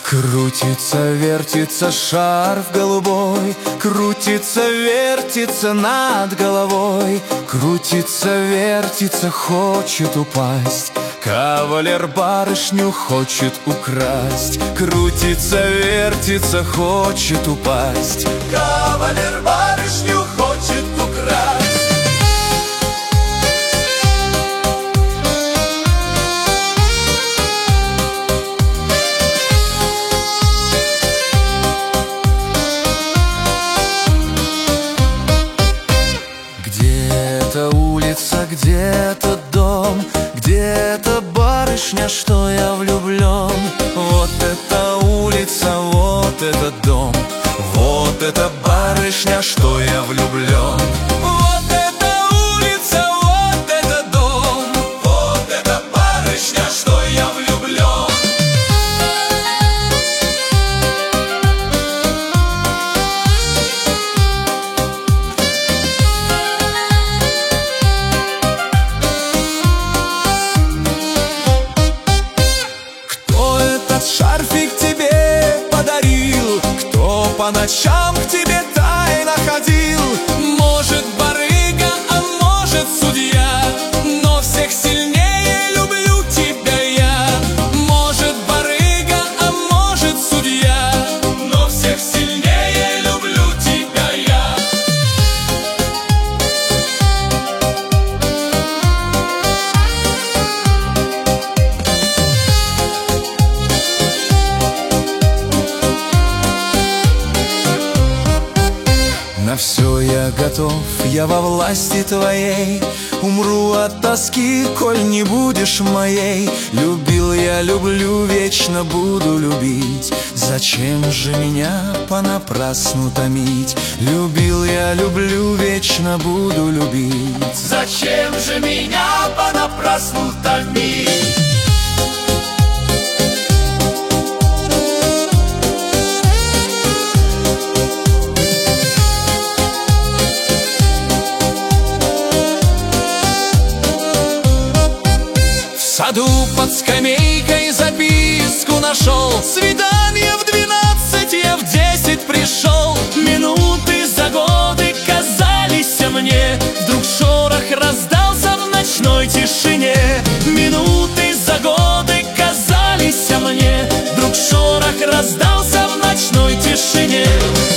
Крутится, вертится шарф голубой, крутится, вертится над головой, крутится, вертится, хочет упасть. Кавалер барышню хочет украсть. Крутится, вертится, хочет упасть. Кавалер барышню хочет украсть. Где-то улица, где-то дом, где-то барышня, что я влюблен. Вот эта улица, вот этот дом, вот эта барышня, что я влюблен. Вот эта улица, вот этот дом, вот эта барышня, что я влюблен. Шарфик тебе подарил, кто по ночам к тебе тайно ходил. Может, барыга, а может, судья, но всех сильнее люблю тебя я. Может, барыга, а может, судья, но всех сильнее люблю тебя я. На все я готов, я во власти твоей. Умру от тоски, коль не будешь моей. Любил я, люблю, вечно буду любить. Зачем же меня понапрасну томить? Любил я, люблю, вечно буду любить. Зачем же меня понапрасну томить? В саду под скамейкой записку нашел. Свидание в 12, я в 10 пришел. Минуты за годы казались мне. Вдруг шорох раздался в ночной тишине. Минуты за годы казались мне. Вдруг шорох раздался в ночной тишине.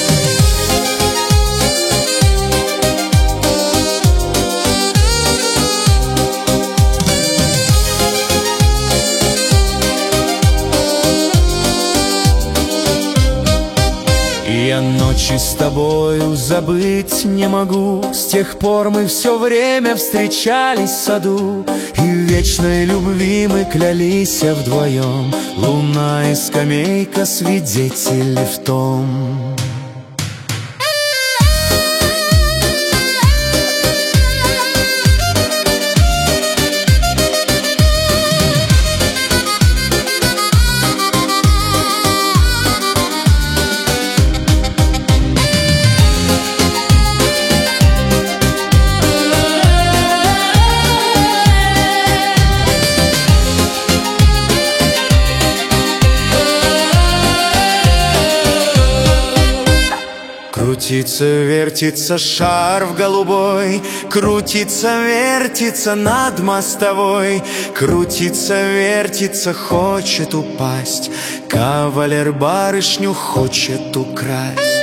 Я ночи с тобою забыть не могу. С тех пор мы все время встречались в саду, и в вечной любви мы клялись вдвоем. Луна и скамейка свидетели в том. Крутится, вертится шарф голубой, крутится, вертится над мостовой, крутится, вертится, хочет упасть. Кавалер барышню хочет украсть.